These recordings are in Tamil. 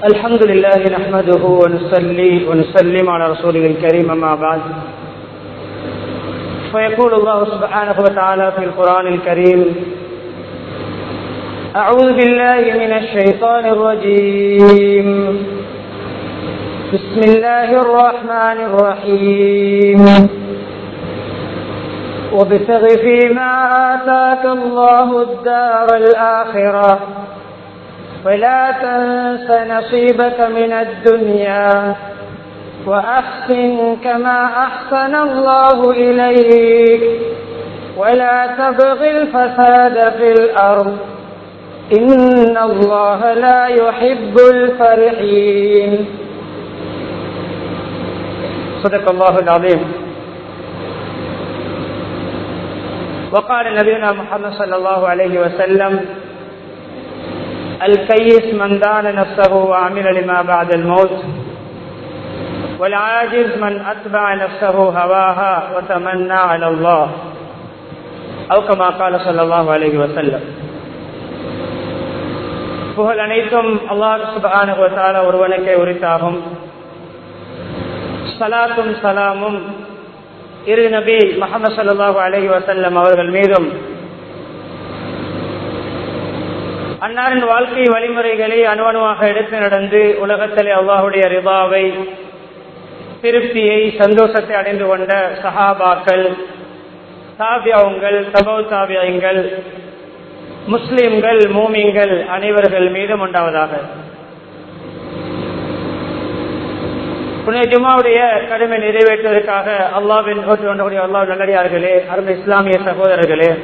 الحمد لله نحمده ونصلي ونسلم على رسوله الكريم أما بعد فيقول الله سبحانه وتعالى في القرآن الكريم أعوذ بالله من الشيطان الرجيم بسم الله الرحمن الرحيم وابتغ فيما آتاك الله الدار الآخرة ولا تنس نصيبك من الدنيا وأحسن كما أحسن الله إليك ولا تبغ الفساد في الأرض إن الله لا يحب الفرحين. صدق الله العظيم. وقال نبينا محمد صلى الله عليه وسلم الكيس من دان نفسه وعمل لما بعد الموت والعاجز من أتبع نفسه هواها وتمنى على الله أو كما قال صلى الله عليه وسلم. புகழ் அனைத்தும் அல்லாஹ் சுப்ஹானஹு வ தஆலா ஒருவனுக்கே உரித்தாகும். ஸலாத்தும் ஸலாமும் இரு நபி முஹம்மது ஸல்லல்லாஹு அலைஹி வஸல்லம் அவர்கள் மீதும் அன்னாரின் வாழ்க்கை வழிமுறைகளை அணுவணுவாக எடுத்து நடந்து உலகத்திலே அல்லாஹுடைய ரிதாவை திருப்தியை சந்தோஷத்தை அடைந்து கொண்ட சஹாபாக்கள், தாபியங்கள், தபவு தாபியங்கள், முஸ்லிம்கள், மூமின்கள் அனைவர்கள் மீதும் உண்டாவதாக. புனித ஜும்மாவுடைய கடமை நிறைவேற்றுவதற்காக அல்லாஹ்வின் அல்லாஹ் நல்லடியார்களே, அருமை இஸ்லாமிய சகோதரர்களே,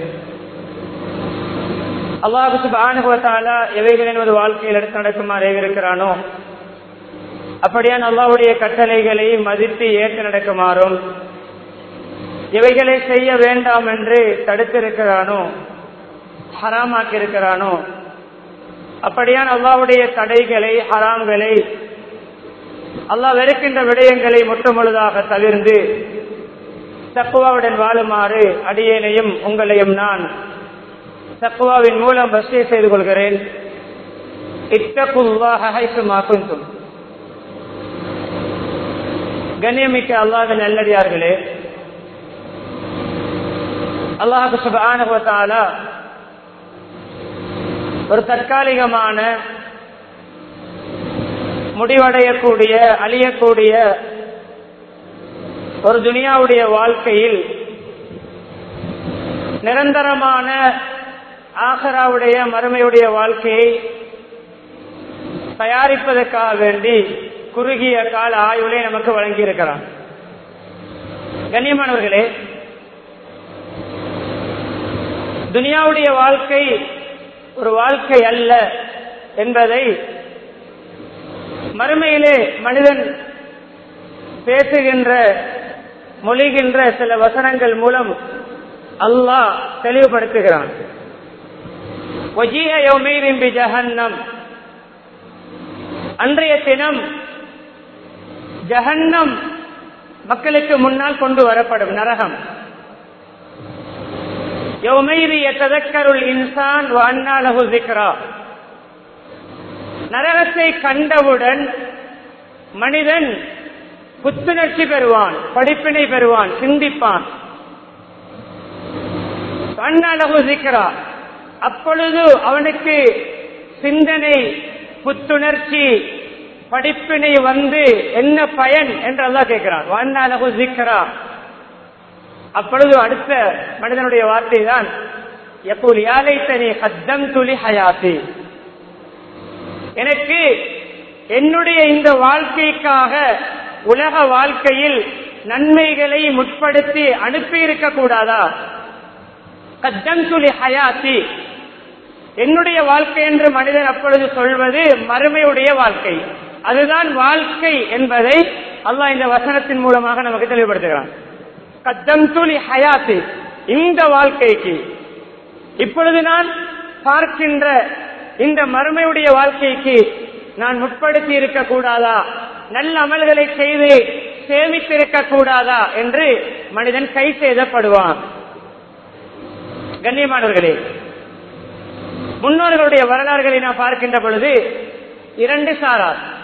அல்லாஹ் சுப்ஹானஹு வ தஆலா எவைகளை நமது வாழ்க்கையில் எடுத்து நடக்குமாறு ஏவிருக்கிறானோ அப்படியான அல்லாஹ்வுடைய கட்டளைகளை மதித்து ஏற்று நடக்குமாறும், எவைகளை செய்ய வேண்டாம் என்று தடுத்திருக்கிறானோ, ஹராமாக்கி இருக்கிறானோ அப்படியான அல்லாஹ்வுடைய தடைகளை, ஹராம்களை, அல்லாஹ் வெறுக்கின்ற விடயங்களை முற்றுமுழுதாக தவிர்ந்து தக்வாவுடன் வாழுமாறு அடியேனையும் உங்களையும் நான் தக்வாவின் மூலம் வசிய செய்து கொள்கிறேன். இத்தகுல்லாஹ ஹைசுமா குன்தும். கண்ணியமிக்க அல்லாஹ்வின் நல்லடியார்களே, அல்லாஹ் சுப்ஹானஹு வ தஆலா ஒரு தற்காலிகமான, முடிவடையக்கூடிய, அழியக்கூடிய ஒரு துனியாவுடைய வாழ்க்கையில் நிரந்தரமான ஆகிராவுடைய மறுமையுடைய வாழ்க்கையை தயாரிப்பதற்காக வேண்டி குறுகிய கால ஆய்வுகளை நமக்கு வழங்கி இருக்கிறான். கண்ணியமானவர்களே, துனியாவுடைய வாழ்க்கை ஒரு வாழ்க்கை அல்ல என்பதை மறுமையிலே மனிதன் பேசுகின்ற, மொழிகின்ற சில வசனங்கள் மூலம் அல்லாஹ் தெளிவுபடுத்துகிறான். அன்றைய தினம் ஜஹன்னம் மக்களுக்கு முன்னால் கொண்டு வரப்படும், நரகம். நரகத்தை கண்டவுடன் மனிதன் புத்துணர்ச்சி பெறுவான், படிப்பினை பெறுவான், சிந்திப்பான். அப்பொழுது அவனுக்கு சிந்தனை, புத்துணர்ச்சி, படிப்பினை வந்து என்ன பயன் என்று அல்லாஹ் கேட்கிறான். அப்பொழுது அடுத்த மனிதனுடைய வார்த்தை தான் யகூல் யா லைத்தனி கத்தம்து லி ஹயாத்தி. எனக்கு என்னுடைய இந்த வாழ்க்கைக்காக உலக வாழ்க்கையில் நன்மைகளை முற்படுத்தி அனுப்பி இருக்க கூடாதா? கத்தம்து லி ஹயாத்தி, என்னுடைய வாழ்க்கை என்று மனிதன் அப்பொழுது சொல்வது மறுமையுடைய வாழ்க்கை. அதுதான் வாழ்க்கை என்பதை அல்லாஹ் இந்த வசனத்தின் மூலமாக நமக்கு தெளிவுபடுத்துகிறான். கத்தம்து லி ஹயாத்தி, இந்த வாழ்க்கைக்கு, இப்பொழுது நான் பார்க்கின்ற இந்த மறுமையுடைய வாழ்க்கைக்கு நான் முற்படுத்தி இருக்க கூடாதா? நல்ல அமல்களை செய்து சேமித்திருக்க கூடாதா என்று மனிதன் கை செய்தப்படுவான். கண்ணியமானவர்களே, முன்னோர்களுடைய வரலாறுகளை நாம் பார்க்கின்ற பொழுது இரண்டு சாரார்.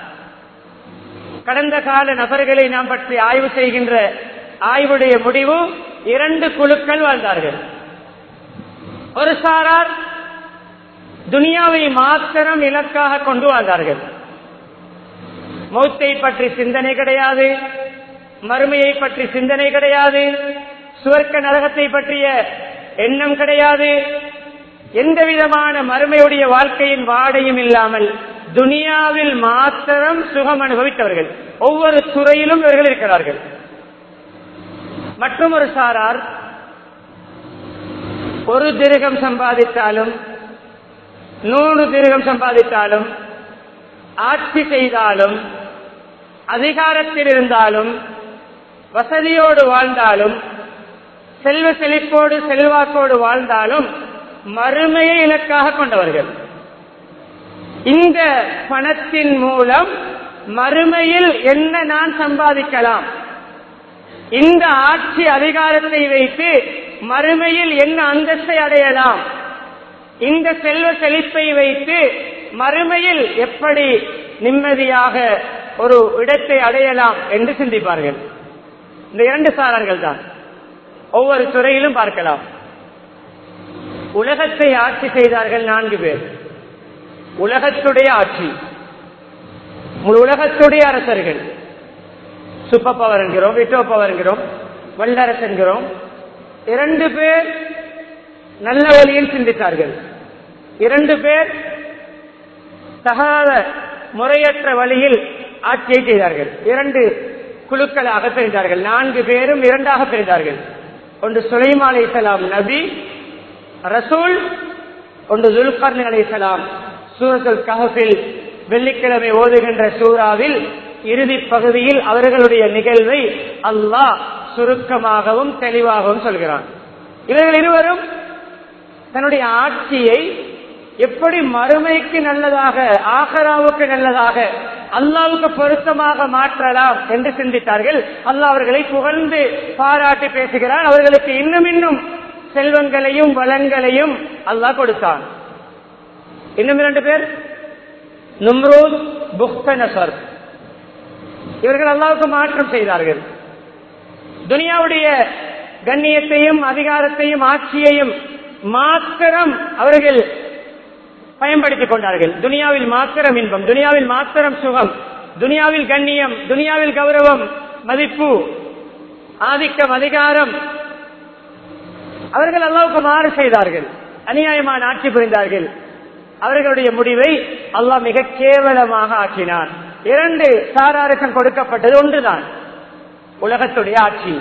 கடந்த கால நபர்களை நாம் பற்றி ஆய்வு செய்கின்ற ஆய்வுடைய முடிவு 2 குழுக்கள் வாழ்ந்தார்கள். ஒரு சாரார் துனியாவை மாத்திரம் இலக்காக கொண்டு வாழ்ந்தார்கள். மௌத்தை பற்றி சிந்தனை கிடையாது, மறுமையை பற்றி சிந்தனை கிடையாது, சுவர்க்க நரகத்தை பற்றிய எண்ணம் கிடையாது, எந்த விதமான மறுமையுடைய வாழ்க்கையின் வாடையும் இல்லாமல் துனியாவில் மாத்திரம் சுகம் அனுபவித்தவர்கள். ஒவ்வொரு துறையிலும் இவர்கள் இருக்கிறார்கள். மற்றும் ஒரு சாரார் 1 திரகம் சம்பாதித்தாலும் 100 திரகம் சம்பாதித்தாலும் ஆட்சி செய்தாலும் அதிகாரத்தில் இருந்தாலும் வசதியோடு வாழ்ந்தாலும் செல்வ செழிப்போடு செல்வாக்கோடு வாழ்ந்தாலும் மறுமையை இலக்காக கொண்டவர்கள். இந்த பணத்தின் மூலம் மறுமையில் என்ன நான் சம்பாதிக்கலாம், இந்த ஆட்சி அதிகாரத்தை வைத்து மறுமையில் என்ன அந்தஸ்தை அடையலாம், இந்த செல்வ செழிப்பை வைத்து மறுமையில் எப்படி நிம்மதியாக ஒரு இடத்தை அடையலாம் என்று சிந்திப்பார்கள். இந்த 2 சாரார்கள் தான் ஒவ்வொரு துறையிலும் பார்க்கலாம். உலகத்தை ஆட்சி செய்தார்கள் 4 பேர். உலகத்துடைய ஆட்சி, உலகத்துடைய அரசர்கள், சூப்பர் பவர் என்கிறோம், விட்டோ பவர் என்கிறோம், வல்லரசு என்கிறோம். 2 பேர் நல்ல வழியில் சிந்தித்தார்கள். 2 பேர் தகாத முறையற்ற வழியில் ஆட்சியை செய்தார்கள். 2 குழுக்களாக பிரிந்தார்கள். 4 பேரும் 2ஆக பிரிந்தார்கள். ஒன்று சுலைமான் அலைஹிஸ்ஸலாம் நபி ரசூல், ஒன்று துல்கர்னைன் அலைஹிஸ்ஸலாம். சூரத்துல் கஹ்ஃபில் வெள்ளிக்கிழமை ஓதுகின்ற சூறாவில் இறுதி பகுதியில் அவர்களுடைய நிகழ்வை அல்லாஹ் சுருக்கமாகவும் தெளிவாகவும் சொல்கிறான். இவர்கள் இருவரும் தன்னுடைய ஆட்சியை எப்படி மறுமைக்கு நல்லதாக, ஆகராவுக்கு நல்லதாக, அல்லாஹ்வுக்கு பொருத்தமாக மாற்றலாம் என்று சிந்தித்தார்கள். அல்லாஹ் அவர்களை புகழ்ந்து பாராட்டி பேசுகிறான். அவர்களுக்கு இன்னும் இன்னும் செல்வங்களையும் வளங்களையும் அல்லாஹ் கொடுத்தான். இன்னும் 2 பேர் நம்ரூத், புக்தனசர். இவர்கள் அல்லாஹ்வுக்கு மாற்றம் செய்தார்கள். துனியாவுடைய கண்ணியத்தையும் அதிகாரத்தையும் ஆட்சியையும் மாத்திரம் அவர்கள் பயன்படுத்திக் கொண்டார்கள். துனியாவில் மாத்திரம் இன்பம், துனியாவில் மாத்திரம் சுகம், துனியாவில் கண்ணியம், துனியாவில் கௌரவம், மதிப்பு, ஆதிக்கம், அதிகாரம். அவர்கள் அல்லாஹ்வுக்கு மாறு செய்தார்கள், அநியாயமான ஆட்சி புரிந்தார்கள். அவர்களுடைய முடிவை அல்லாஹ் மிக கேவலமாக ஆக்கினான். 2 சாராருக்கும் கொடுக்கப்பட்டது ஒன்றுதான், உலகத்துடைய ஆட்சி.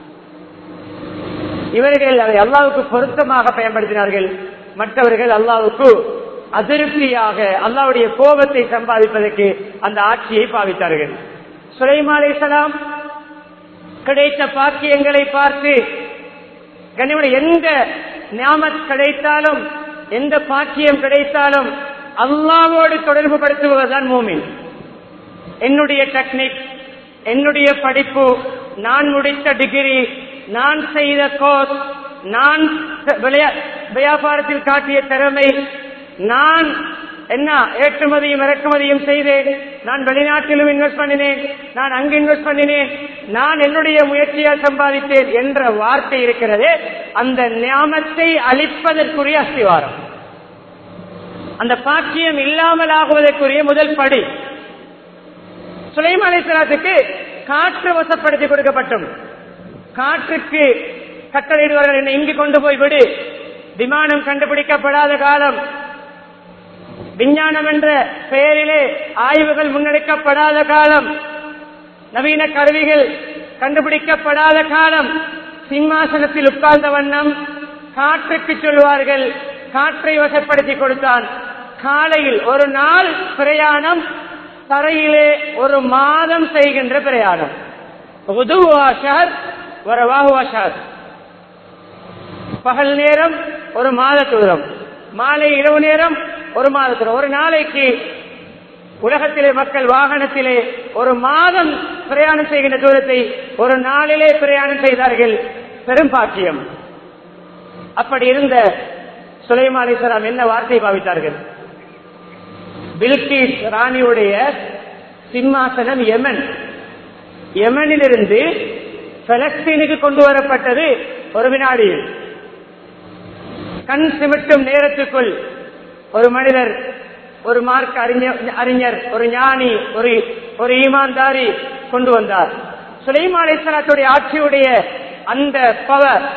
இவர்கள் அதை அல்லாஹ்வுக்கு பொருத்தமாக பயன்படுத்தினார்கள். மற்றவர்கள் அல்லாஹ்வுக்கு அதிருப்தியாக அல்லாஹ்வுடைய கோபத்தை சம்பாதிப்பதற்கு அந்த ஆட்சியை பாவித்தார்கள். சுலைமான் அலைஹிஸ்ஸலாம் கிடைத்த பாக்கியங்களை பார்த்து எந்த நியாமத் கிடைத்தாலும், எந்த பாக்கியம் கிடைத்தாலும் அல்லாஹ்வோடு தொடர்பு படுத்துவதுதான் மூமின். என்னுடைய டெக்னிக், என்னுடைய படிப்பு, நான் முடித்த டிகிரி, நான் செய்த கோர்ஸ், நான் வியாபாரத்தில் காட்டிய திறமை, நான் என்ன ஏற்றுமதியும் இறக்குமதியும் செய்தேன், நான் வெளிநாட்டிலும் இன்வெஸ்ட் பண்ணினேன், நான் அங்கு இன்வெஸ்ட் பண்ணினேன், நான் என்னுடைய முயற்சியால் சம்பாதித்தேன் என்ற வார்த்தை இருக்கிறது. அந்த நியாமத்தை அளிப்பதற்குரிய அஸ்திவாரம், அந்த பாக்கியம் இல்லாமல் ஆகுவதற்குரிய முதல் படி. சுலைமான் அலைஹிஸ்ஸலாத்துக்கு காற்று வசப்படுத்தி கொடுக்கப்பட்டும், காற்றுக்கு கட்டளையிடுவார்கள், என்னை இங்கு கொண்டு போய் விடு. விமானம் கண்டுபிடிக்கப்படாத காலம், விஞ்ஞானம் என்ற பெயரிலே ஆய்வுகள் முன்னெடுக்கப்படாத காலம், நவீன கருவிகள் கண்டுபிடிக்கப்படாத காலம், சிம்மாசனத்தில் உட்கார்ந்த வண்ணம் காற்றுக்கு சொல்வார்கள், காற்றை வசப்படுத்தி கொடுத்தான். காலையில் ஒரு நாள் பிரயாணம், தரையிலே 1 மாதம் செய்கின்ற பிரயாணம். பகல் நேரம் 1 மாத தூரம், மாலை இரவு நேரம் 1 மாத தூரம். ஒரு நாளைக்கு உலகத்திலே மக்கள் வாகனத்திலே 1 மாதம் பிரயாணம் செய்கின்ற தூரத்தை 1 நாளிலே பிரயாணம் செய்தார்கள். பெரும் பாக்கியம். அப்படி இருந்த சுலைமான் அலைஹிஸ்ஸலாம் என்ன வார்த்தை பாவித்தார்கள்? பில்கீஸ் ராணியுடைய சிம்மாசனம் யமனிலிருந்து பலஸ்தீனுக்கு கொண்டு வரப்பட்டது ஒரு வினாடியில். கண் சிமிட்டும் நேரத்துக்குள் ஒரு மனிதர், ஒரு மார்க்க அறிஞர், ஒரு ஞானி, ஒரு ஈமான்தாரி கொண்டு வந்தார். சுலைமான் அலைஹிஸ்ஸலாத்துடைய ஆட்சியுடைய அந்த பவர்,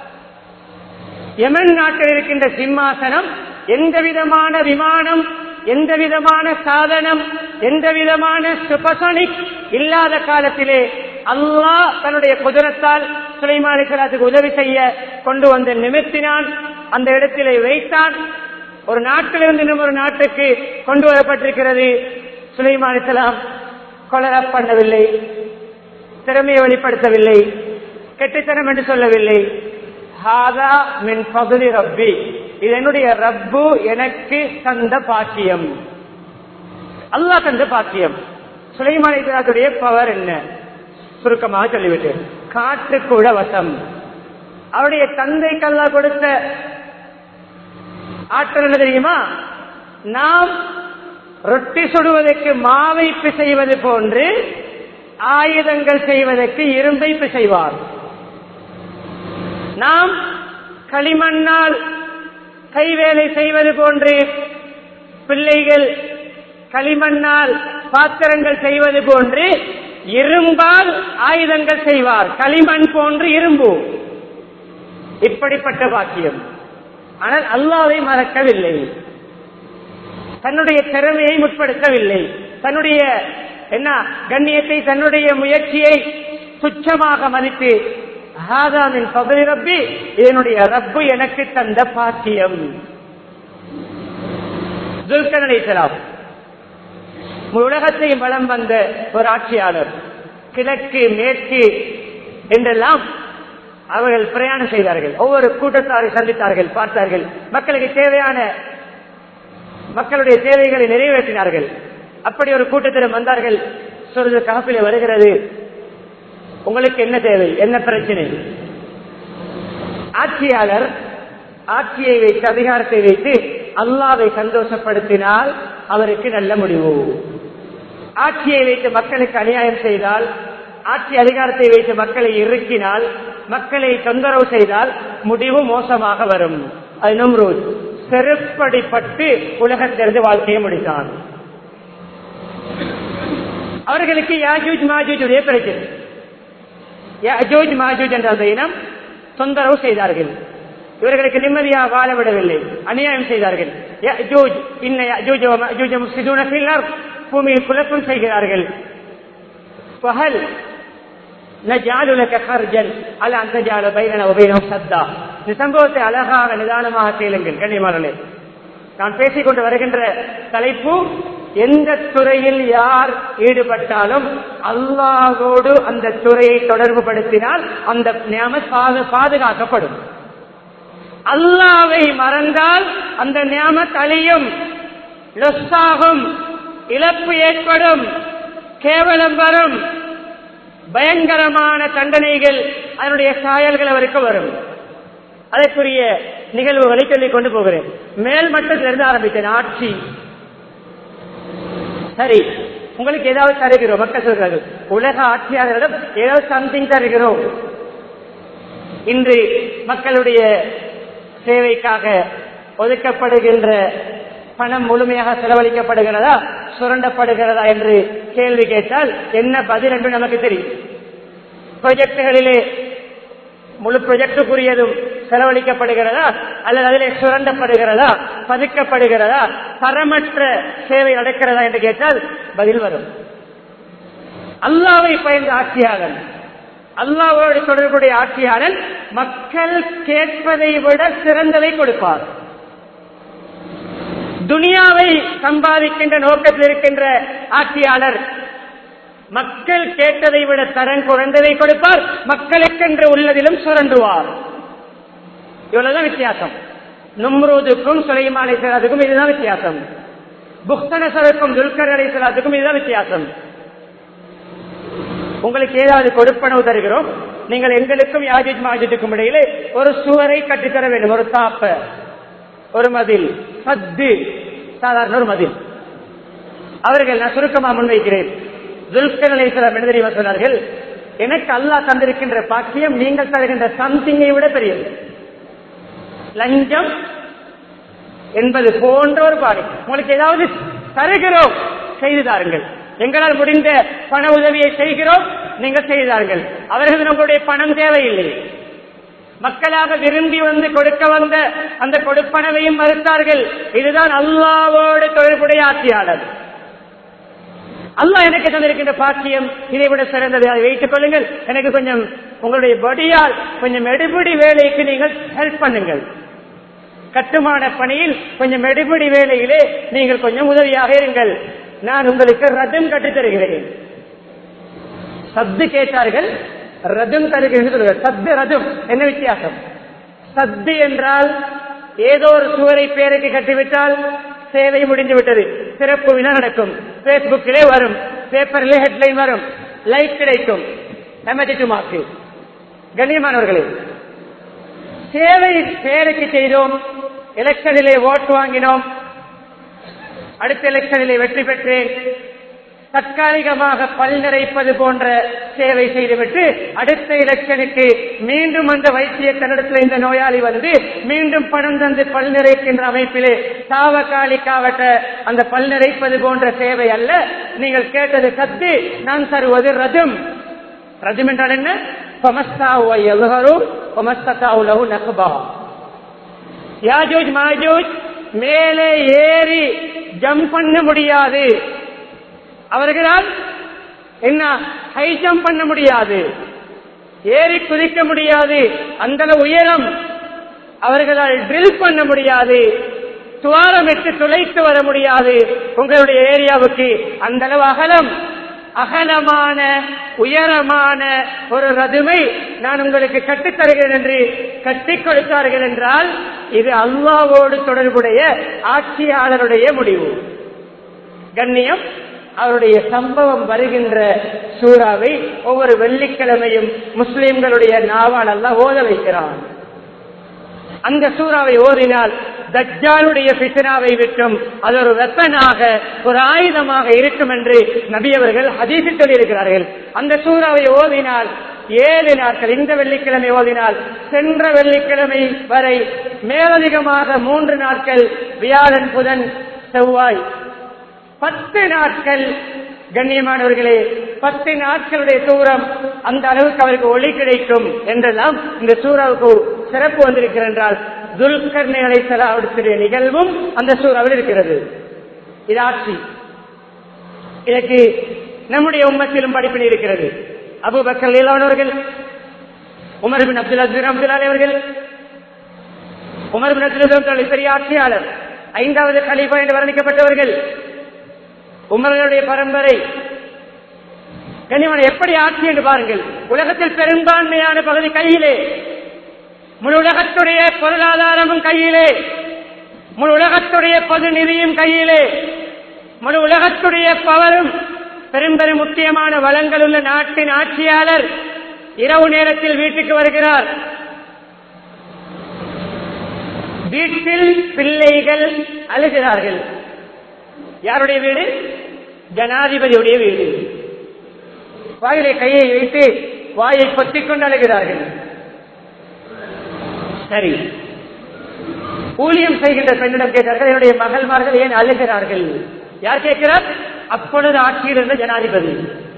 யமன் நாட்டில் இருக்கின்ற சிம்மாசனம், எந்த விதமான விமானம், எந்த விதமான சாதனம், எந்த விதமான சூப்பர்சோனிக் இல்லாத காலத்திலே அல்லாஹ் தன்னுடைய குதிரத்தால் சுலைமான் அலைஹிஸ்ஸலாத்துக்கு உதவி செய்ய கொண்டு வந்து நிமித்தினான். அந்த இடத்திலே வைத்தான். ஒரு நாட்டிலிருந்து இன்னொரு நாட்டுக்கு கொண்டு வரப்பட்டிருக்கிறது. சுலைமான் அலைஹிஸ்ஸலாம் கொலரா பண்ணவில்லை, திறமையை வெளிப்படுத்தவில்லை, கெட்டித்தனம் என்று சொல்லவில்லை. ஹாதா மின் ஃபضل ரப்பி, இது என்னுடைய ரப்பு எனக்கு தந்த பாக்கியம், அல்லாஹ் தந்த பாக்கியம். சுலைமான் அலைஹிஸ்ஸலாத்துடைய பவர் என்ன? சுருக்கமாக சொல்லிவிட்டேன். காற்று கூட வசம். அவருடைய தந்தைக்கு அல்லாஹ் கொடுத்த ஆற்றல் என்ன தெரியுமா? நாம் ரொட்டி சுடுவதற்கு மாவை பிசைவது போன்று ஆயுதங்கள் செய்வதற்கு இரும்பை பிசைவார். நாம் களிமண்ணால் கைவேலை செய்வது போன்று பிள்ளைகள் களிமண்ணால் பாத்திரங்கள் செய்வது போன்று இரும்பால் ஆயுதங்கள் செய்வார். களிமண் போன்று இரும்பு. இப்படிப்பட்ட பாக்கியம். ஆனால் அல்லாஹ்வை மறக்கவில்லை, தன்னுடைய திறமையை முற்படுத்தவில்லை, தன்னுடைய கண்ணியத்தை, தன்னுடைய முயற்சியை துச்சமாக மதித்து ஹாதா மின் ஃபضل ரப்பி, என்னுடைய ரப்பு எனக்கு தந்த பாக்கியம். துல்கர்னைன் அலைஹிஸ்ஸலாம் உலகத்தையும் வலம் வந்த ஒரு ஆட்சியாளர். கிழக்கு மேற்கு என்றெல்லாம் அவர்கள் பிரயாணம் செய்தார்கள். ஒவ்வொரு கூட்டத்தாரை சந்தித்தார்கள், பார்த்தார்கள். மக்களுக்கு தேவையான மக்களுடைய தேவைகளை நிறைவேற்றினார்கள். அப்படி ஒரு கூட்டத்திடம் வந்தார்கள். சூரத்துல் கஹ்ஃபிலே வருகிறது, உங்களுக்கு என்ன தேவை, என்ன பிரச்சனை? ஆட்சியாளர் ஆட்சியை வைத்து, அதிகாரத்தை வைத்து அல்லாஹ்வை சந்தோஷப்படுத்தினால் அவருக்கு நல்ல முடிவு. ஆட்சியை வைத்து மக்களுக்கு அநியாயம் செய்தால், ஆட்சி அதிகாரத்தை வைத்து மக்களை இறுக்கினால், மக்களை தொந்தரவு செய்தால் முடிவு மோசமாக வரும். அது நம்ரூத் செருப்படிப்பட்டு உலகத்திலிருந்து வாழ்க்கையை முடித்தான். அவர்களுக்கு யாஜூஜ் மாஜூஜுடைய பிரச்சனை. யாஜூஜ் மாஜூஜ் என்ற அந்த இனம் தொந்தரவு செய்தார்கள். இவர்களுக்கு நிம்மதியாக வாழ விடவில்லை, அநியாயம் செய்தார்கள். பூமியில் குழப்பம் செய்கிறார்கள். பகல் சம்பவத்தை அழகாக நிதானமாக கேளுங்கள் கண்ணியமானவர்களே. நான் பேசிக்கொண்டு வருகின்ற தலைப்பு, எந்த துறையில் யார் ஈடுபட்டாலும் அல்லாஹ்வோடு அந்த துறையை தொடர்பு படுத்தினால் அந்த நியமத் பாதுகாக்கப்படும். அல்லாஹ்வை மறந்தால் அந்த நியமத் அழியும், லொஸ்ஸாகும், இழப்பு ஏற்படும், கேவலம் வரும், பயங்கரமான தண்டனைகள், அதனுடைய சாயல்கள் அவருக்கு வரும். அதற்குரிய நிகழ்வுகளை சொல்லிக் கொண்டு போகிறேன். மேல் மட்டத்திலிருந்து ஆரம்பித்தேன். ஆட்சி சரி, உங்களுக்கு ஏதாவது தருகிறோம். மக்கள் சொல்கிறார்கள், உலக ஆட்சியாளரிடம் ஏதாவது சம்திங் தருகிறோம். இன்று மக்களுடைய சேவைக்காக ஒதுக்கப்படுகின்ற பணம் முழுமையாக செலவழிக்கப்படுகிறதா, சுரண்டப்படுகிறதா என்று கேள்வி கேட்டால் என்ன பதில் என்று நமக்கு தெரியும். ப்ராஜெக்டுகளிலே முழு ப்ராஜெக்டுக்குரியதும் செலவழிக்கப்படுகிறதா, அல்லது அதிலே சுரண்டப்படுகிறதா, பதுக்கப்படுகிறதா, தரமற்ற சேவை நடக்கிறதா என்று கேட்டால் பதில் வரும். அல்லாஹ்வை பயந்த ஆட்சியாளன், அல்லாஹ்வோடு தொடர்புடைய ஆட்சியாளன் மக்கள் கேட்பதை விட சிறந்ததை கொடுப்பார். துனியாவை சம்பாதிக்கின்ற நோக்கத்தில் இருக்கின்ற ஆட்சியாளர் மக்கள் கேட்டதை விட தரம் குறைந்ததை கொடுப்பார், மக்களுக்கென்று உள்ளதிலும் சுரண்டுவார். இவ்வளவுதான் வித்தியாசம். நும்ரூதுக்கும் சுலைமான் அலைஹிஸ்ஸலாத்துக்கும் இதுதான் வித்தியாசம். புக்தனஸருக்கும் துல்கர்னைன் அலைஹிஸ்ஸலாத்துக்கும் இதுதான் வித்தியாசம். உங்களுக்கு ஏதாவது கொடுப்பனவு தருகிறோம், நீங்கள் எங்களுக்கும் யாஜூஜ் மாஜூஜுக்கும் இடையிலே ஒரு சுவரை கட்டித்தர வேண்டும். ஒரு தாப்ப, ஒரு மதில், சத்து, சாதாரண ஒரு மதில். அவர்கள், நான் சுருக்கமாக முன்வைக்கிறேன், துல்கர் அலைஹிஸ்ஸலாம் என்ன தெரியுமா சொன்னார்கள்? எனக்கு அல்லாஹ் தந்திருக்கின்ற பாக்கியம் நீங்கள் தருகின்ற சம்திங்கை விட பெரியது. லஞ்சம் என்பது போன்ற ஒரு பாடி. உங்களுக்கு ஏதாவது தருகிறோம், செய்து தாருங்கள். எங்களால் முடிந்த பண உதவியை செய்கிறோம், நீங்கள் செய்தார்கள். அவர்கள் உங்களுடைய பணம் தேவையில்லை. மக்களாக விரும்பி வந்து கொடுக்க வந்த அந்த கொடுப்பனவையும் மறுத்தார்கள். இதுதான் அல்லாஹ்வோடு தொடர்புடைய ஆட்சியாளர். அல்லாஹ் எனக்கு தந்திருக்கின்ற பாக்கியம் இதை விட சிறந்தது, அதை வைத்துக் கொள்ளுங்கள். எனக்கு கொஞ்சம் உங்களுடைய படியால் கொஞ்சம் எடுபிடி வேலைக்கு நீங்கள் ஹெல்ப் பண்ணுங்கள். கட்டுமான பணியில் கொஞ்சம் எடுபிடி வேலையிலே நீங்கள் கொஞ்சம் உதவியாக இருங்கள். நான் உங்களுக்கு ரதம் கட்டித் தருகிறேன். சத்து கேட்டார்கள், ரதம் தருகிறேன். சத்து ரதம் என்ன வித்தியாசம்? சத்து என்றால் ஏதோ ஒரு சுவரை பேருக்கு கட்டிவிட்டால் சேவை முடிந்து விட்டது, சிறப்பு விழா நடக்கும், பேஸ்புக்கிலே வரும், பேப்பரிலே ஹெட்லைன் வரும், லைக் கிடைக்கும், எமர்ஜென்சி. கண்ணியமானவர்களே, சேவை பேருக்கு செய்தோம், எலெக்ஷனிலே ஓட்டு வாங்கினோம், அடுத்த எலெக்ஷனிலே வெற்றி பெற்றேன், தற்காலிகமாக பல் நிறைப்பது போன்ற சேவை செய்துவிட்டு அடுத்த எலெக்ஷனுக்கு மீண்டும் அந்த வைத்திய கன்னடத்தில் இந்த நோயாளி வந்து மீண்டும் பணம் தந்து பல் நிறைக்கின்ற அமைப்பிலே தாவகாலிக்காவட்ட அந்த பல் நிறைப்பது போன்ற சேவை அல்ல. நீங்கள் கேட்டது சத்து, நான் தருவது ரதம். ரதம் என்றால் என்ன? யாஜூஜ் மாஜூஜ் மேலே ஏறி ஜம்ப் பண்ண முடியாது, அவர்களால் என்ன ஹை ஜம்ப் பண்ண முடியாது, ஏறி குதிக்க முடியாது, அந்த உயரம் அவர்களால் ட்ரில் பண்ண முடியாது, துவாரமிட்டு துளைத்து வர முடியாது. உங்களுடைய ஏரியாவுக்கு அந்த அளவு அகலமான உயரமான ஒரு ரதுமை நான் உங்களுக்கு கட்டித் தருகிறேன் என்று கட்டிக் கொடுத்தார்கள் என்றால் இது அல்லாஹ்வோடு தொடர்புடைய ஆட்சியாளருடைய முடிவு. கண்ணியம், அவருடைய சம்பவம் வருகின்ற சூறாவை ஒவ்வொரு வெள்ளிக்கிழமையும் முஸ்லிம்களுடைய நாவால் அல்லாஹ் ஓத வைக்கிறான். அந்த சூறாவை ஓதினால் தஜ்ஜாலுடைய ஃபித்னாவை விட்டும் அது ஒரு வெப்பனாக, ஒரு ஆயுதமாக இருக்கும் என்று நபி அவர்கள் ஹதீஸில் சொல்லியிருக்கிறார்கள். அந்த சூறாவை ஓதினால் 7 நாட்கள், இந்த வெள்ளிக்கிழமை ஓதினால் சென்ற வெள்ளிக்கிழமை வரை மேலதிகமாக 3 நாட்கள், வியாழன் புதன் செவ்வாய் 10 நாட்கள். கண்ணியமானவர்களே, 10 நாட்களுடைய தூரம், அந்த அளவுக்கு அவருக்கு ஒளி கிடைக்கும் என்றெல்லாம் இந்த சூறாவுக்கு சிறப்பு வந்திருக்கிறது என்றால் துல்கர்னை அலைஹிஸ்ஸலாமுடைய நிகழ்வும் அந்த சூறாவில் இருக்கிறது. இது ஆட்சி. இதற்கு நம்முடைய உம்மத்திலும் படிப்பினை இருக்கிறது. அபூபக்கர் ரலியல்லாஹு அன்ஹு அவர்கள், உமர் பின் அப்துல் அஸீஸ் ரஹ்மத்துல்லாஹி அவர்கள், உமர் பின் அப்துல் அஸீஸ் அவர்கள் பெரிய ஆட்சியாளர், 5வது கலீஃபா என்று வர்ணிக்கப்பட்டவர்கள், உமர்களுடைய பரம்பரை. கண்ணியமான எப்படி ஆட்சி என்று பாருங்கள். உலகத்தில் பெரும்பான்மையான பகுதி கையிலே, முழு உலகத்துடைய பொருளாதாரமும் கையிலே, முழு உலகத்துடைய பொது நிதியும் கையிலே, முழு உலகத்துடைய பவரும் பெரும் பெரும் முக்கியமான வளங்கள் உள்ள நாட்டின் ஆட்சியாளர் இரவு நேரத்தில் வீட்டுக்கு வருகிறார். வீட்டில் பிள்ளைகள் அழுகிறார்கள். யாருடைய வீடு? ஜனாதிபதியுடைய வீடு. வாயிலை கையை வைத்து வாயை பொத்திக் கொண்டு அழுகிறார்கள். சரி, ஊழியம் செய்கின்ற பெண்ணிடம் கேட்டார்கள், என்னுடைய மகள்மார்கள் ஏன் அழுகிறார்கள்? யார் கேட்கிறார்? அப்பொழுது ஆட்சியில் இருந்த ஜனாதிபதி.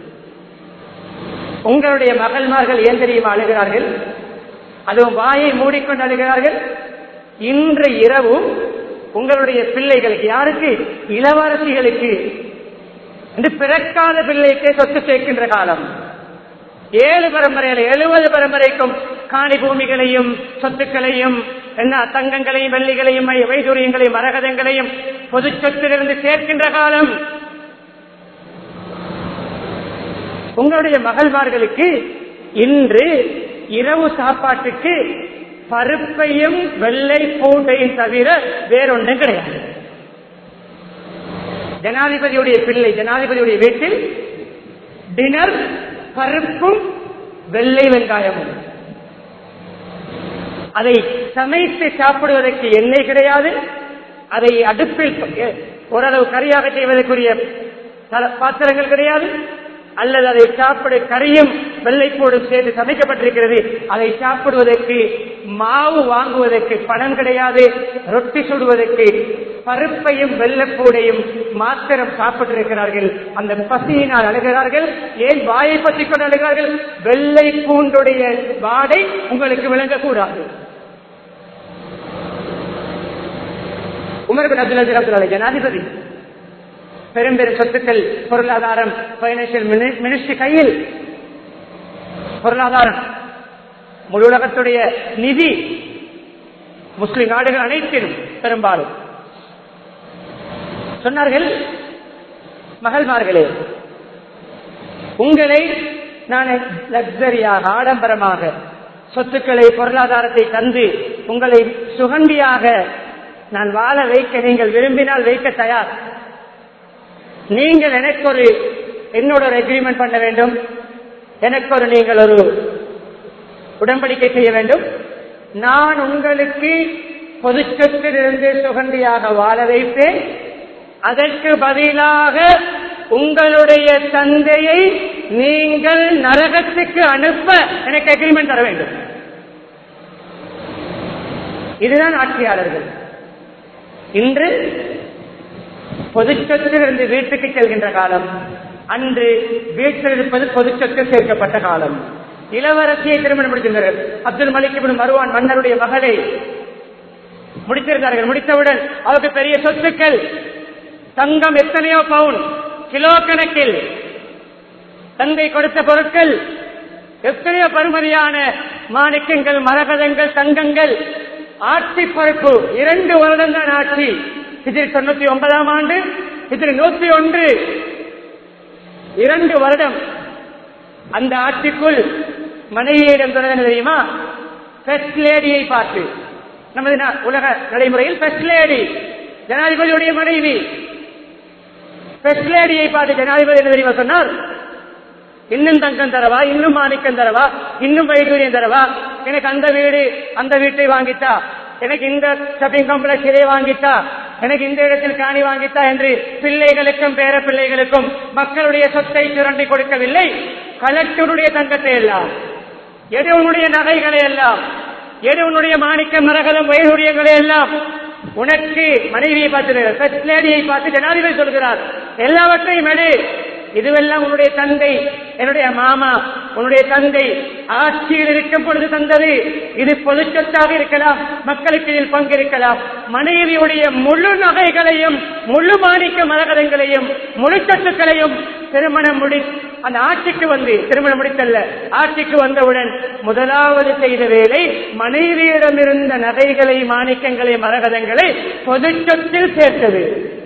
உங்களுடைய மகள்மார்கள் ஏன் தெரியுமா அழுகிறார்கள்? அதுவும் வாயை மூடிக்கொண்டு அழுகிறார்கள். இன்று இரவு உங்களுடைய பிள்ளைகளுக்கு, யாருக்கு? இளவரசிகளுக்கு, இந்த பிறக்காத பிள்ளைக்கே சொத்து சேர்க்கின்ற காலம். 7 பரம்பரையில் 70 பரம்பரைக்கும் காணி பூமிகளையும் சொத்துக்களையும் என்ன தங்கங்களையும் வெள்ளிகளையும் வைதூரியங்களையும் மரகதங்களையும் பொது சொத்திலிருந்து சேர்க்கின்ற காலம். உங்களுடைய மகள்மார்களுக்கு இன்று இரவு சாப்பாட்டுக்கு பருப்பையும் வெள்ளை பூண்டையும் தவிர வேறொன்றும் கிடையாது. ஜனாதிபதியுடைய பிள்ளை, ஜனாதிபதியுடைய வீட்டில் டினர் பருப்பும் வெள்ளை வெங்காயமும். அதை சமைத்து சாப்பிடுவதற்கு எண்ணெய் கிடையாது. அதை அடுப்பில் ஓரளவு கரியாக செய்வதற்குரிய பாத்திரங்கள் கிடையாது. அல்லது அதை சாப்பிட கறியும் வெள்ளைப்பூடும் சேர்த்து சமைக்கப்பட்டிருக்கிறது. அதை சாப்பிடுவதற்கு மாவு வாங்குவதற்கு பணம் கிடையாது. ரொட்டி சுடுவதற்கு பருப்பையும் வெள்ளைப்பூடையும் மாத்திரம் சாப்பிட்டிருக்கிறார்கள். அந்த பசியினால் அழுகிறார்கள். ஏன் வாயை பற்றிக் கொண்டு அழுகிறார்கள்? வெள்ளை பூண்டுடைய வாடை உங்களுக்கு விளங்கக்கூடாது. உமர் பின் அப்துல் அஜீஸ் ரஹ்மத்துல்லாஹி ஜனாதிபதி, பெரும் பெரும் சொத்துக்கள், பொருளாதாரம், பைனான்சியல் மினிஸ்ட்ரி கையில், பொருளாதாரம், முழு உலகத்துடைய நிதி முஸ்லிம் நாடுகள் அனைத்திலும் பெரும்பாலும். சொன்னார்கள், மகள்மார்களே, உங்களை நான் லக்ஸரியாக ஆடம்பரமாக சொத்துக்களை பொருளாதாரத்தை தந்து உங்களை சுகண்டியாக நான் வாழ வைக்க நீங்கள் விரும்பினால் வைக்க தயார். நீங்கள் எனக்கு என்னோட ஒரு அக்ரிமெண்ட் பண்ண வேண்டும், எனக்கு நீங்கள் ஒரு உடன்படிக்கை செய்ய வேண்டும். நான் உங்களுக்கு பொது சொத்திலிருந்து சுகண்டியாக வாழ வைப்பேன். அதற்கு பதிலாக உங்களுடைய தந்தையை நீங்கள் நரகத்துக்கு அனுப்ப எனக்கு அக்ரிமெண்ட் தர வேண்டும். இதுதான் ஆட்சியாளர்கள். இன்று பொது சொத்திலிருந்து வீட்டுக்கு செல்கின்ற காலம், அன்று வீட்டில் இருப்பது பொது சொத்து சேர்க்கப்பட்ட காலம். இளவரசியை திருமணம் முடித்திருந்தார்கள். அப்துல் மலிக் இப்னு மர்வான் மன்னருடைய மகளை முடித்திருந்தார்கள். முடித்தவுடன் அவருக்கு பெரிய சொத்துக்கள், தங்கம் எத்தனையோ பவுன், கிலோ கணக்கில், தந்தை கொடுத்த பொருட்கள், எத்தனையோ பருமதியான மாணிக்கங்கள், மரகதங்கள், தங்கங்கள், ஆட்சி பொறுப்பு. 2 வருடம் தான் ஆட்சி. ஹிஜ்ரி 99ஆம் ஆண்டு, ஹிஜ்ரி 101, 2 வருடம். அந்த ஆட்சிக்குள் மனைவியிடம் தொடர்ந்து தெரியுமா? ஃபர்ஸ்ட் லேடியை பார்த்து, நமது உலக நடைமுறையில் ஃபர்ஸ்ட் லேடி ஜனாதிபதியுடைய மனைவி, ஃபர்ஸ்ட் லேடியை பார்த்து ஜனாதிபதி என்ன தெரியுமா சொன்னார்? இன்னும் தங்கம் தரவா, இன்னும் மாணிக்கம் தரவா, இன்னும் வைடூரியம் தரவா, எனக்கு அந்த வீட்டை வாங்கித்தா, எனக்கு இந்த ஷாப்பிங் காம்ப்ளெக்ஸ் இதை வாங்கித்தா, எனக்கு இந்த இடத்தில் காணி வாங்கித்தா என்று பிள்ளைகளுக்கும் பேர பிள்ளைகளுக்கும் மக்களுடைய சொத்தை சுரண்டி கொடுக்கவில்லை. கலெக்டருடைய தங்கத்தை எல்லாம், எது உன்னுடைய நகைகளை எல்லாம், எது உன்னுடைய மாணிக்கம், மரகதம், வைடூரியங்களை எல்லாம் உனக்கு மனைவியை பார்த்து, ஃபர்ஸ்ட் லேடியை பார்த்து ஜனாதிபதி சொல்கிறார், எல்லாவற்றையும் எடு. இதுவெல்லாம் உன்னுடைய தந்தை, என்னுடைய மாமா, உன்னுடைய தந்தை ஆட்சியில் இருக்கும் பொழுது தந்தது. இது பொது சொத்தாக இருக்கலாம், மக்களுக்கு இதில் பங்கு இருக்கலாம். மனைவியுடைய முழு நகைகளையும், முழு மாணிக்க மரகதங்களையும், முழு சொத்துக்களையும் திருமணம் அந்த ஆட்சிக்கு வந்து, திருமணம் முடித்தல்ல, ஆட்சிக்கு வந்தவுடன் முதலாவது செய்த வேலை மனைவியிடம் இருந்த நகைகளை, மாணிக்கங்களை, மரகதங்களை பொது சொத்தில் சேர்த்தது.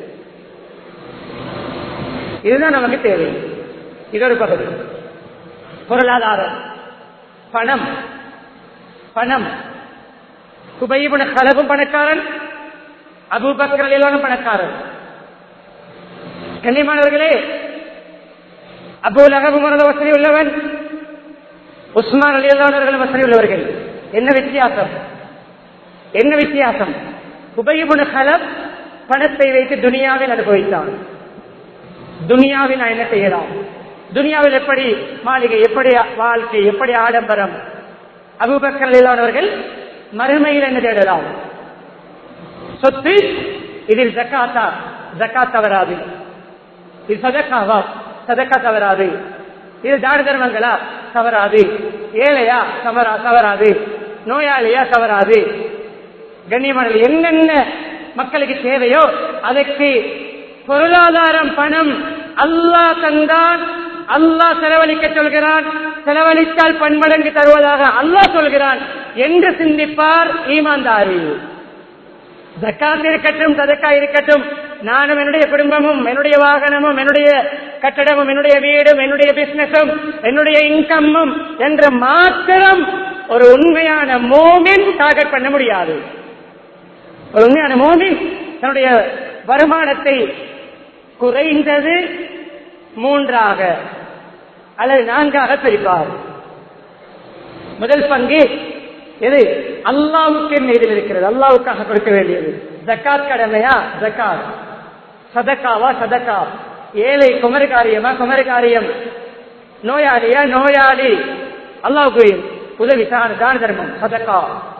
இதுதான் நமக்கு தேவை. இது ஒரு பகுதி. பொருளாதாரம், பணம். பணம் உபய் இப்னு கலபும் பணக்காரன், அபூபக்கர் ரலியல்லாஹு அன்ஹு பணக்காரன். கண்ணியமானவர்களே, அபூ லஹப் வசதி உள்ளவன், உஸ்மான் ரலியல்லாஹு அன்ஹு அவர்கள் வசதி உள்ளவர்கள். என்ன வித்தியாசம்? என்ன வித்தியாசம்? உபய் இப்னு கலப் பணத்தை வைத்து துனியாவில் அனுபவித்தான். துனியாவில் நான் என்ன செய்யலாம், துனியாவில் எப்படி மாளிகை, எப்படி வாழ்க்கை, எப்படி ஆடம்பரம். அபூபக்கர் ரலியல்லாஹு அவர்கள் மறுமையில் என்ன தேடலாம்? சொத்து. இதில் ஜக்காத்தா, ஜக்காத் தவறாது. இது சதக்காவா, சதக்கா தவறாது. இது தான தர்மங்களா, தவறாது. ஏழையா, தவறாது. நோயாளியா, தவறாது. கண்ணியமான என்னென்ன மக்களுக்கு தேவையோ அதற்கு பொருளாதாரம், பணம் அல்லாஹ் தந்தான், அல்லாஹ் செலவழிக்க சொல்கிறான், செலவழித்தால் பன்மடங்கு தருவதாக அல்லாஹ் சொல்கிறான் என்று சிந்திப்பார் ஈமான்தாரி. ஜக்காத் இருக்கட்டும், சதக்கா இருக்கட்டும், நானும் என்னுடைய குடும்பமும், என்னுடைய வாகனமும், என்னுடைய கட்டடமும், என்னுடைய வீடும், என்னுடைய பிசினஸும், என்னுடைய இன்கம்மும் என்ற மாத்திரம் ஒரு உண்மையான மோமின் டார்கெட் பண்ண முடியாது. ஒரு உண்மையான மோமின் தன்னுடைய வருமானத்தை குறைந்தது 3ஆக அல்லது 4ஆக பிரிப்பார். முதல் பங்கு எது? அல்லாஹ்வுக்கு மீதில் இருக்கிறது, அல்லாஹ்வுக்காக கொடுக்க வேண்டியது. ஜக்காத் கடமையா, ஜக்காத். சதக்காவா, சதக்கா. ஏழை குமரகாரியமா, குமரகாரியம். நோயாளி அல்லாஹ்வுக்கு உதவி தான தர்மம் சதகா.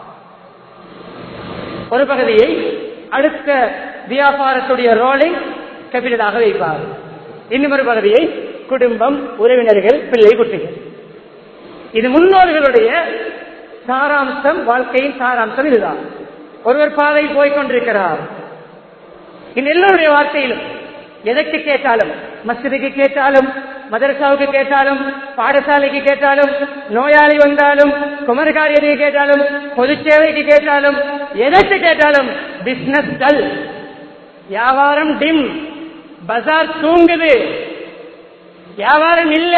ஒரு பகுதியை அடுத்த வியாபாரத்துடைய ரோலை கேபிட்டலாக வைப்பார். இன்னொரு பகுதியை குடும்பம், உறவினர்கள், பிள்ளை குட்டிகள். இது முன்னோர்களுடைய சாராம்சம், வாழ்க்கையின் சாராம்சம் இதுதான். ஒருவர் பாதையில் போய்கொண்டிருக்கிறார். இந்த எல்லோருடைய வார்த்தையிலும் எதற்கு கேட்டாலும், மஸ்ஜிதுக்கு கேட்டாலும், மதரசாவுக்கு கேட்டாலும், பாடசாலைக்கு கேட்டாலும், நோயாளி வந்தாலும், குமரகாரியத்துக்கு கேட்டாலும், பொது சேவைக்கு கேட்டாலும், எதற்கு கேட்டாலும் பிசினஸ் டல், வியாபாரம் டிம், பஜார் தூங்குது, வியாபாரம் இல்ல.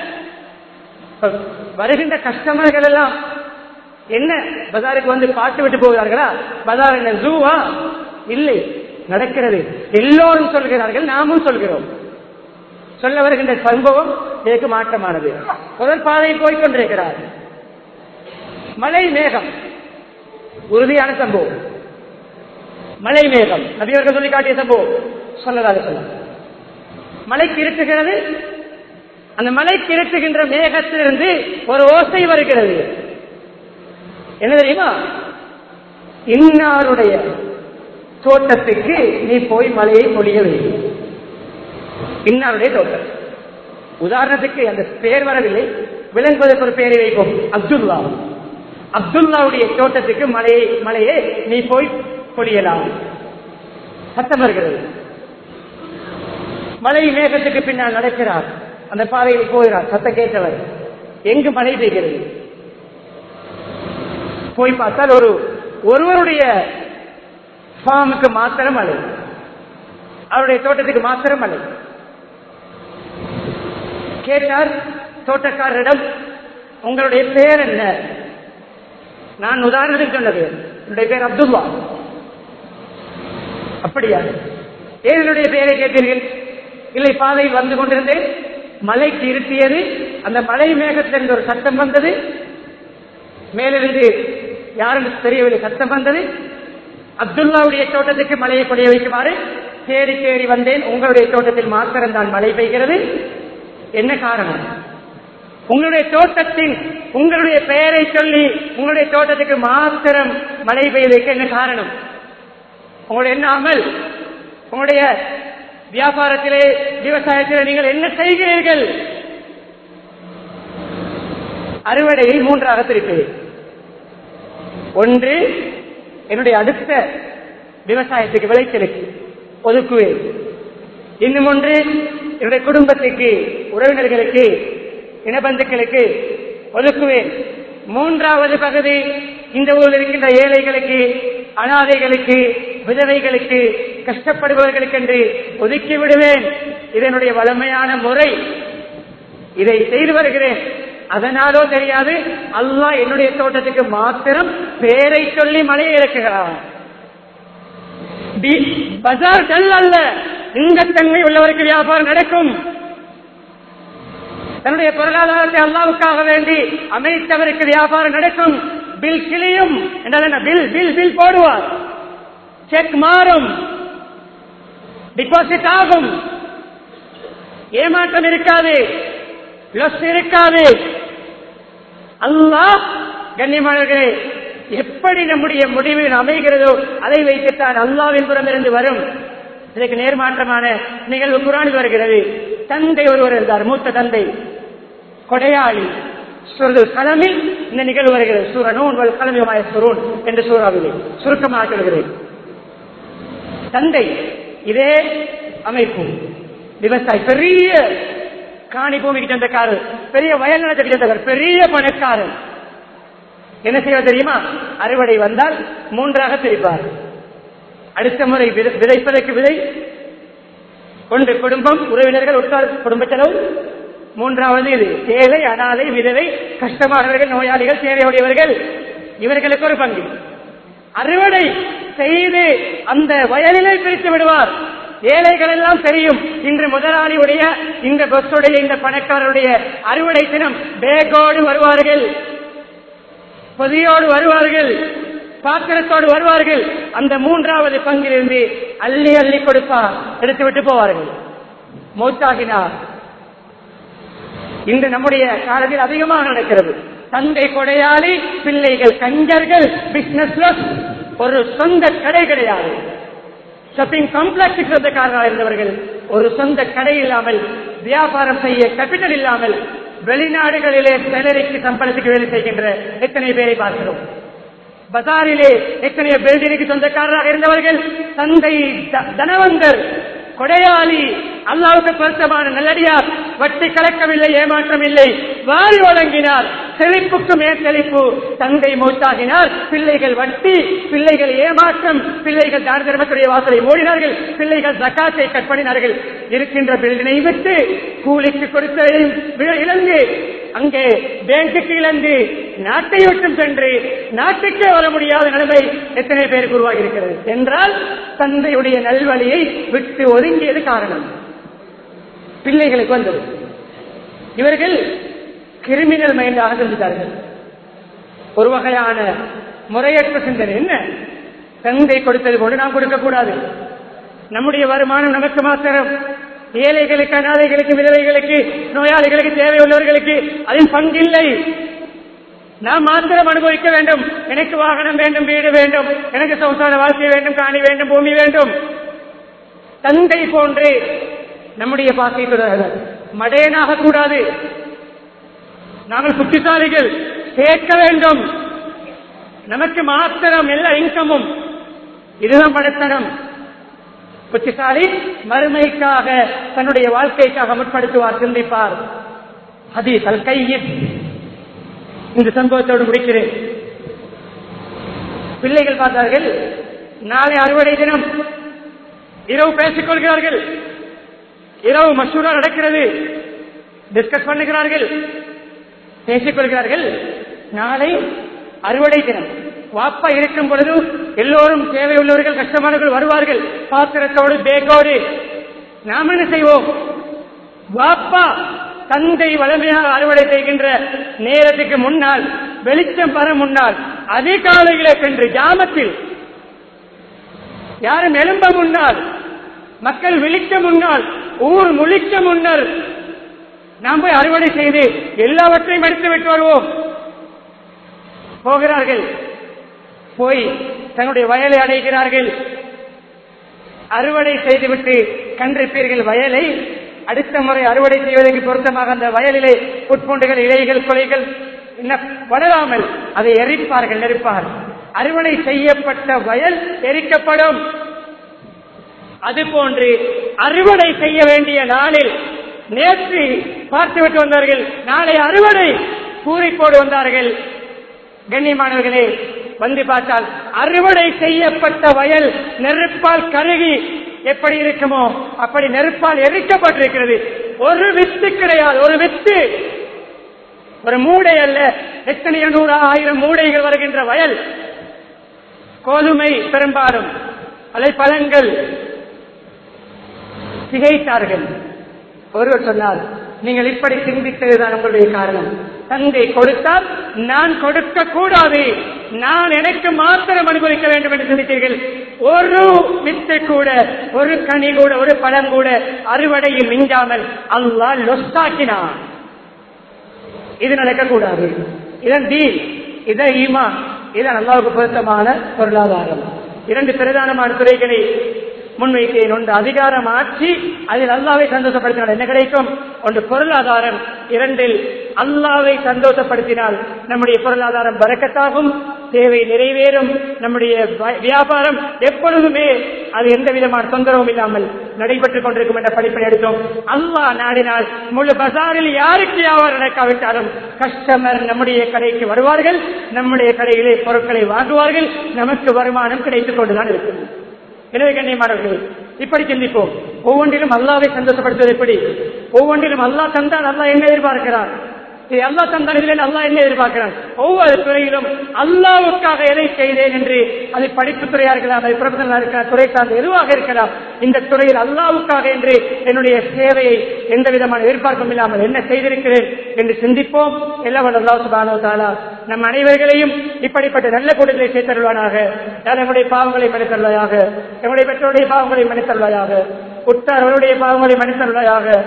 வருகின்ற கஸ்டமர்கள் எல்லாம் என்ன பஜாருக்கு வந்து பாட்டு விட்டு போகிறார்களா? பஜார் என்ன ஜூவா? இல்லை, நடக்கிறது. எல்லோரும் சொல்கிறார்கள், நாமும் சொல்கிறோம். சொல்ல வருகின்ற சம்பவம் இதற்கு மாற்றமானது. முதல் பாதையில் போய்கொண்டிருக்கிறார். மழை மேகம், உறுதியான சம்பவம். மழை மேகம் நபியவர்கள் சொல்லி காட்டிய சம்பவம். சொல்லலாக சொல்ல மழைக்கு இருட்டுகிறது. அந்த மழைக்கு இருட்டுகின்ற மேகத்திலிருந்து ஒரு ஓசை வருகிறது. என்ன தெரியுமா? இன்னாருடைய தோட்டத்துக்கு நீ போய் மழையை பொழிய வேண்டும். இன்னாருடைய தோட்டம். உதாரணத்துக்கு அந்த பெயர் வரவில்லை, விளங்குவதற்கு ஒரு பெயரை வைப்போம். அப்துல்லா. அப்துல்லாவுடைய தோட்டத்துக்கு மழையை நீ போய் பொழியலாம். சத்தம் வருகிறது. மழை மேகத்துக்கு பின்னால் நடக்கிறார். அந்த பாதையில் போகிறார். சத்தம் கேட்டவர், எங்கு மழை பெய்கிறது? போய் பார்த்தால் ஒருவருடைய ஃபார்முக்கு மாத்திரம் மழை, அவருடைய தோட்டத்துக்கு மாத்திரம் மழை. கேட்டார் தோட்டக்காரரிடம், உங்களுடைய பெயர் என்ன? நான் உதாரணத்துக்கு சொன்னது, என்னுடைய பெயர் அப்துல்லா. அப்படியா? ஏன் என்னுடைய பெயரை கேட்டீர்கள்? இல்லை, பாதையில் வந்து கொண்டிருந்தேன், மலைக்கு இருட்டியது, அந்த மலை மேகத்திலிருந்து ஒரு சத்தம் வந்தது, மேலிருந்து யாரும் தெரியவில்லை, சத்தம் வந்தது. அப்துல்லாவுடைய தோட்டத்துக்கு மழையை பொழிய வைக்குமாறு தேடி தேடி வந்தேன். உங்களுடைய தோட்டத்தில் மாத்திரம் தான் மழை பெய்கிறது. என்ன காரணம்? உங்களுடைய தோட்டத்தின் உங்களுடைய பெயரை சொல்லி உங்களுடைய தோட்டத்துக்கு மாத்திரம் மழை பெய்வதற்கு என்ன காரணம்? உங்களுடைய என்ன அமல்? உங்களுடைய வியாபாரத்திலே, விவசாயத்திலே நீங்கள் என்ன செய்கிறீர்கள்? அறுவடையை மூன்றாக பிரிப்பேன். ஒன்று, என்னுடைய அடுத்த விவசாயத்துக்கு, விளைச்சலுக்கு ஒதுக்குவேன். இன்னும் ஒன்று, என்னுடைய குடும்பத்துக்கு, உறவினர்களுக்கு, இனபந்துக்களுக்கு ஒதுக்குவேன். மூன்றாவது பகுதி இந்த ஊரில் இருக்கின்ற ஏழைகளுக்கு, அனாதைகளுக்கு, விதவைகளுக்கு, கஷ்டப்படுபவர்களுக்கு என்று ஒதுக்கி விடுவேன். இதனுடைய வளமையான முறை. இதை செய்து வருகிறேன். அதனாலோ தெரியாது, அல்லாஹ் என்னுடைய தோட்டத்துக்கு மாத்திரம் பேரை சொல்லி மழையை இறக்குகிறான். பஜார் டல் அல்ல, இந்த தன்மை உள்ளவருக்கு வியாபாரம் நடக்கும். தன்னுடைய பொருளாதாரத்தை அல்லாவுக்காக வேண்டி அமைத்தவருக்கு வியாபாரம் நடக்கும். பில் கிளியும், பில் பில் பில் போடுவார், செக் மாறும், டிபாசிட் ஆகும், ஏமாற்றம் இருக்காது, லொஸ் இருக்காது. அல்லாஹ் கண்ணியமானவர்களே, எப்படி நம்முடைய முடிவு அமைகிறதோ அதை வைத்துத்தான் அல்லாஹ்வின் புறமிருந்து வரும். இதற்கு நேர்மாற்றமான நிகழ்வு குர்ஆனில் வருகிறது. தந்தை ஒருவர் இருந்தார், மூத்த தந்தை, கொடையாளி. கலமில் இந்த நிகழ்வு வருகிறது. சூரா நூன் வல் கலமி வமா யஸ்தரூன் என்ற சூறாவிலே சுருக்கமாக சொல்கிறேன். தந்தை இதே அமைப்பு, விவசாயி, பெரிய காணி பூமிக்கு சொந்தக்காரர், பெரிய வயல் நிலத்துக்கு சொந்தக்காரர், பெரிய பணக்காரர். என்ன செய்வது தெரியுமா? அறுவடை வந்தால் மூன்றாக பிரிப்பார். அடுத்த முறை விதைப்பதற்கு விதை ஒன்று, குடும்பம், உறவினர்கள், உற்றார், குடும்ப செலவு. மூன்றாவது இது ஏழை, அனாதை, விதவை, கஷ்டமானவர்கள், நோயாளிகள், தேவையுடையவர்கள், இவர்களுக்கு ஒரு பங்கு. அறுவடை செய்து அந்த வயலிலே பிரித்து விடுவார். ஏழைகள் எல்லாம் தெரியும், இன்று முதலாளியுடைய, இந்த பஸ்ஸுடைய, இந்த பணக்காரருடைய அறுவடை தினம் பேக்கோடு வருவார்கள், பொதியோடு வருவார்கள், பாத்திரத்தோடு வருவார்கள். அந்த மூன்றாவது பங்கிலிருந்து அள்ளி அள்ளி கொடுப்பார், எடுத்துவிட்டு போவார்கள். மௌத்தாகினார். இன்று நம்முடைய காலத்தில் அதிகமாக நடக்கிறது. தந்தை கொடையாளி, பிள்ளைகள் கஞ்சர்கள், பிசினஸ், ஒரு சொந்த கடை கிடையாது. ஷாப்பிங் காம்ப்ளெக்ஸுக்கு சொந்தக்காரராக இருந்தவர்கள் ஒரு சொந்த கடை இல்லாமல், வியாபாரம் செய்ய கேபிட்டல் இல்லாமல், வெளிநாடுகளிலே சேலரிக்கு சம்பளத்துக்கு வேலை செய்கின்ற எத்தனை பேரை பார்க்கிறோம். பஜாரிலே எத்தனையோ பில்டிங்க்கு சொந்தக்காரராக இருந்தவர்கள் தந்தை தனவந்தர், கொடையாளி, அல்லாஹ்வுக்கு பொருத்தமான நல்லடியார், வட்டி கலக்கவில்லை, ஏமாற்றம் இல்லை, வாரி வழங்கினார், செழிப்புக்கு மேல் செழிப்பு. தந்தை மூத்தாகினார், பிள்ளைகள் வட்டி, பிள்ளைகள் ஏமாற்றம், பிள்ளைகள் தான தர்மத்துடைய வாசலை மூடினார்கள், பிள்ளைகள் ஜகாத்தை கட் பண்ணினார்கள். இருக்கின்ற பில்டினை விட்டு கூலிக்கு கொடுத்ததையும் இழந்து, அங்கே பேங்குக்கு இழந்து, நாட்டை விட்டும் சென்று நாட்டுக்கே வர முடியாத நிலைமை எத்தனை பேருக்கு உருவாகி இருக்கிறது என்றால் தந்தையுடைய நல்வழியை விட்டு ஒதுங்கியது காரணம். பிள்ளைகளுக்கு வந்தது. இவர்கள் கிரிமினல் மைண்டாக செஞ்சிட்டார்கள். ஒரு வகையான முறையற்ற சிந்தனை. என்ன, தந்தை கொடுத்தது கொண்டு நாம் கொடுக்கக்கூடாது, நம்முடைய வருமானம் நமக்கு மாத்திரம், ஏழைகளுக்கு, அனாதைகளுக்கு, விதவைகளுக்கு, நோயாளிகளுக்கு, தேவையுள்ளவர்களுக்கு அதில் பங்கில்லை, நாம் மாத்திரம் அனுபவிக்க வேண்டும். எனக்கு வாகனம் வேண்டும், வீடு வேண்டும், எனக்கு சொந்தமான வாழ்க்கை வேண்டும், காணி வேண்டும், பூமி வேண்டும். தந்தை போன்று நம்முடைய பாக்கிய மடையனாக கூடாது. நாங்கள் புத்திசாலிகள், சேர்க்க வேண்டும், நமக்கு மாத்திரம் எல்லா இன்கமும். இதுதான் படத்தனம். புத்திசாலி மறுமைக்காக, தன்னுடைய வாழ்க்கைக்காக முற்படுத்துவார், சிந்திப்பார். ஹதீஸ் அல் கையித். இந்த சம்பவத்தோடு முடிக்கிறேன். பிள்ளைகள் பார்த்தார்கள், நாளை அறுவடை தினம், இரவு பேசிக் கொள்கிறார்கள், இரவு மசூரா நடக்கிறது, டிஸ்கஸ் பண்ணுகிறார்கள், பேசிக் கொள்கிறார்கள். நாளை அறுவடை தினம், வாப்பா இருக்கும் பொழுது எல்லோரும் தேவையுள்ளவர்கள், கஷ்டமானவர்கள் வருவார்கள், பாத்திரத்தோடு, பேக்கோடு. நாம் என்ன செய்வோம்? வாப்பா தந்தை வளமையாக அறுவடை செய்கின்ற நேரத்துக்கு முன்னால், வெளிச்சம் வர முன்னால், அதிகாலையிலே சென்று ஜாமத்தில், யாரும் எழும்ப முன்னால், மக்கள் விழிக்க முன்னால், ஊர் முழிக்க முன்னர் நாம் போய் அறுவடை செய்து எல்லாவற்றையும் எடுத்து விட்டு வருவோம். போகிறார்கள், போய் தன்னுடைய வயலை அடைகிறார்கள். அறுவடை செய்துவிட்டு கண்டிருப்பீர்கள், வயலை அடுத்த முறை அறுவடை செய்வதற்கு பொருத்தமாக அந்த வயலிலே புட்பூண்டுகள், இலைகள், கொலைகள் வளராமல் அதை எரிப்பார்கள், நெருப்பார்கள். அறுவடை செய்யப்பட்ட வயல் எரிக்கப்படும். அதுபோன்று அறுவடை செய்ய வேண்டிய நாளில், நேற்று பார்த்துவிட்டு வந்தார்கள், நாளை அறுவடை பூரிப்போடு வந்தார்கள். கண்ணியமானவர்களே, வந்து பார்த்தால் அறுவடை செய்யப்பட்ட வயல் நெருப்பால் கருகி எப்படி இருக்குமோ அப்படி நெருப்பால் எரிக்கப்பட்டிருக்கிறது. ஒரு வித்து கிடையாது. ஒரு வித்து, ஒரு மூடை அல்ல, எத்தனையோ 100,000 மூடைகள் வருகின்ற வயல். கோதுமை பெரும்பாலும், அதை பழங்கள். திகைத்தார்கள். ஒருவர் சொன்னார், நீங்கள் இப்படி சிந்தித்ததுதான் உங்களுடைய காரணம். தந்தை கொடுத்தால் நான் கொடுக்க கூடாது, நான் எனக்கு மாத்திரம் அனுபவிக்க வேண்டும் என்று சிந்தித்தீர்கள். ஒரு வித்து கூட, ஒரு கனி கூட, ஒரு பழம் கூட அறுவடையில் மிஞ்சாமல் அல்லாஹ் லொஸ்டாக்கினான். இது நடக்கக்கூடாது. இதன் தீன், இதன் ஈமான், இதன் அல்லாஹ்வுக்கு பொருத்தமான பொருளாதாரம். 2 பிரதானமான துறைகளை முன்வைத்தேன். ஒன்று அதிகாரம், ஆட்சி, அதில் அல்லாஹ்வை சந்தோஷப்படுத்தினால் என்ன கிடைக்கும்? ஒன்று பொருளாதாரம். 2 அல்லாஹ்வை சந்தோஷப்படுத்தினால் நம்முடைய பொருளாதாரம் பரக்கத்தாகும், தேவை நிறைவேறும், நம்முடைய வியாபாரம் எப்பொழுதுமே அது எந்த விதமான தொந்தரவும் இல்லாமல் நடைபெற்றுக் கொண்டிருக்கும் என்ற படிப்பை எடுத்தோம். அல்லாஹ் நாடினால் முழு பஜாரில் யாருக்கு வியாபாரம் நடக்காவிட்டாலும் கஸ்டமர் நம்முடைய கடைக்கு வருவார்கள், நம்முடைய கடையிலே பொருட்களை வாங்குவார்கள், நமக்கு வருமானம் கிடைத்துக் கொண்டுதான் இருக்கும். எனவே கண்ணியமானவர்களே, இப்படி சிந்திப்போம். ஒவ்வொன்றிலும் அல்லாஹ்வை சந்தோஷப்படுத்துவது எப்படி? ஒவ்வொன்றிலும் அல்லாஹ் தந்தால் அல்லாஹ் என்ன எதிர்பார்க்கிறார், அல்லாஹ் தந்தால் அல்லாஹ் என்ன எதிர்பார்க்கிறார்? ஒவ்வொரு துறையிலும் அல்லாஹ்வுக்காக எதை செய்தேன் என்று, அது படிப்பு துறையா இருக்கலாம், அது பிரபலமாக இருக்கலாம், துறை சார்ந்த எதுவாக இருக்கலாம், இந்த துறையில் அல்லாஹ்வுக்காக என்று என்னுடைய சேவையை எந்த விதமான எதிர்பார்ப்பும் இல்லாமல் என்ன செய்திருக்கிறேன் என்று சிந்திப்போம். எல்லாம் அல்லாஹ் சுப்ஹானஹு வ தஆலா நம் அனைவர்களையும் இப்படிப்பட்ட நல்ல கூட்டங்களை சேர்த்தருள்வானாக. நம்முடைய பாவங்களை மன்னித்தருள்வாயாக, நம்முடைய பெற்றோருடைய பாவங்களை மன்னித்தருள்வாயாக, உற்றார்களுடைய பாவங்களை மன்னித்தருள்வாயாக,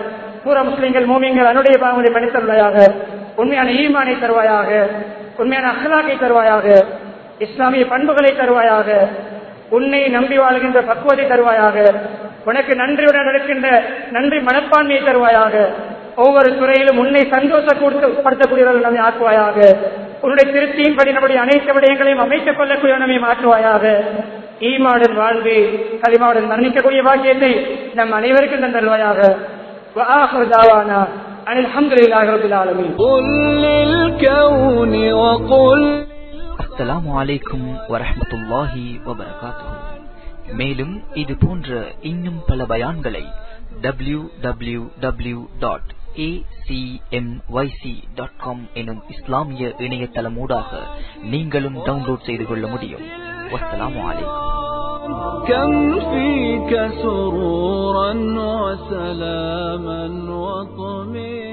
பூரா முஸ்லிம்கள் மூமின்கள் அன்னுடைய பாவங்களை மன்னித்தருள்வாயாக. உண்மையான ஈமானை தருவாயாக, உண்மையான அக்லாக்கை தருவாயாக, இஸ்லாமிய பண்புகளை தருவாயாக, உன்னை நம்பி வாழ்கின்ற பக்குவத்தை தருவாயாக, உனக்கு நன்றியுடன் நடக்கின்ற நன்றி மனப்பான்மையை தருவாயாக, ஒவ்வொரு துறையிலும் உன்னை சந்தோஷப்படுத்தக்கூடியவர்கள் நம்மை ஆக்குவாயாக, உன்னுடைய திருப்தியின்படி நம்முடைய அனைத்து விடயங்களையும் அமைத்துக் கொள்ளக்கூடிய நம்மை மாற்றுவாயாக. ஈமாவுடன் வாழ்ந்து கலிமாவுடன் மரணிக்கக்கூடிய பாக்கியத்தை நம் அனைவருக்கும் தந்தருவாயாக. وآخر دعوانا أن الحمد لله رب العالمين. قل للكون وقل. அஸ்ஸலாமு அலைக்கும் வரஹ்மத்துல்லாஹி வபரகாத்துஹு. மேலும் இது போன்ற இன்னும் பல பயான்களை www.acmyc.com எனும் இஸ்லாமிய இணையதளமூடாக நீங்களும் டவுன்லோட் செய்து கொள்ள முடியும். வஸ்ஸலாமு அலைக்கும். كم فيك سرورا وسلاما وطمئنانا